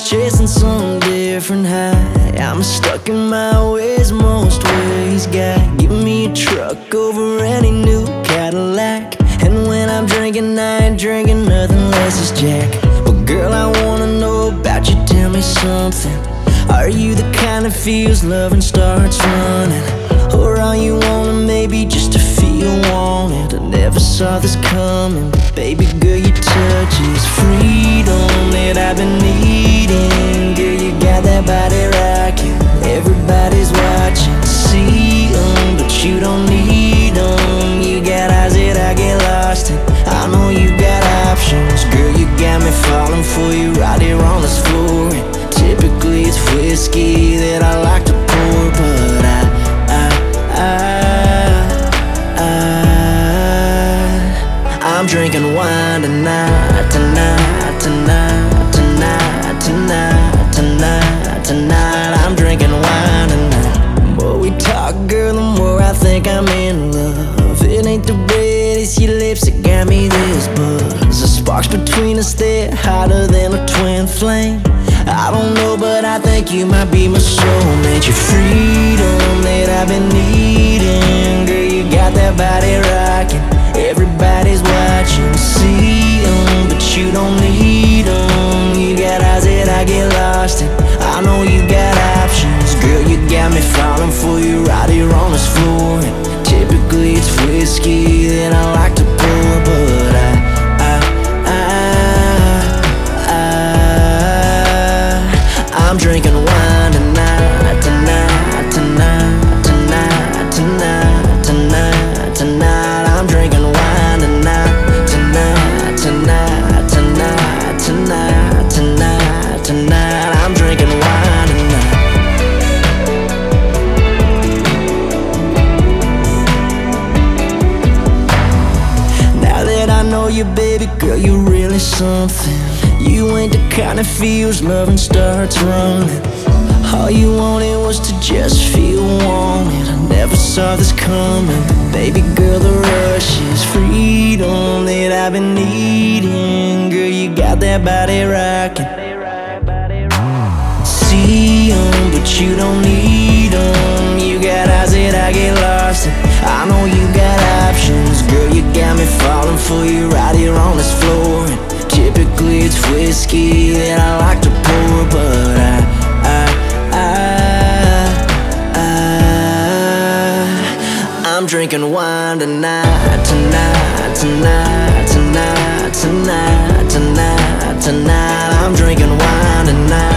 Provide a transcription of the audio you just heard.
chasing some different high. I'm stuck in my ways, most ways, guy. Give me a truck over any new Cadillac. And when I'm drinking, I ain't drinking nothing less as Jack. But girl, I wanna know about you, tell me something. Are you the kind that feels love and starts running? Or are you wanting maybe just to feel wanted? I never saw this coming, but baby girl, your touch is freedom that I've been needing. Girl, you got that body rocking, everybody's watching. See 'em, but you don't need 'em. You got eyes that I get lost in. I know you got options. Girl, you got me falling for you right here on this floor. And typically it's whiskey that I like to pour, but I'm drinking wine tonight, tonight, tonight, tonight, tonight, tonight, tonight. I'm drinking wine tonight. The more we talk, girl, the more I think I'm in love. It ain't the red, it's your lips that got me this buzz. The sparks between us, they're hotter than a twin flame. I don't know, but I think you might be my soulmate. Your freedom that I've been needing. Girl, you got that body rocking, everybody's watching. See 'em, but you don't need 'em. You got eyes that I get lost in. I know you got options. Girl, you got me falling for you right here on this floor. And typically it's whiskey that I like to pour, but I'm drinking wine tonight, tonight, tonight, tonight, tonight, tonight, tonight. I'm drinking wine tonight, tonight, tonight, tonight, tonight, tonight, tonight. I'm drinking wine tonight. Now that I know you, baby girl, you're really something. You ain't the kind that feels love and starts running. All you wanted was to just feel wanted. I never saw this coming, but baby girl, the rush is freedom that I've been needing. Girl, you got that body rocking. See 'em, but you don't need 'em. You got eyes that I get lost in. I know you got options. Girl, you got me falling for you right here on this floor. And typically it's whiskey that I like to pour, but I'm drinking wine tonight, tonight, tonight, tonight, tonight, tonight, tonight. I'm drinking wine tonight.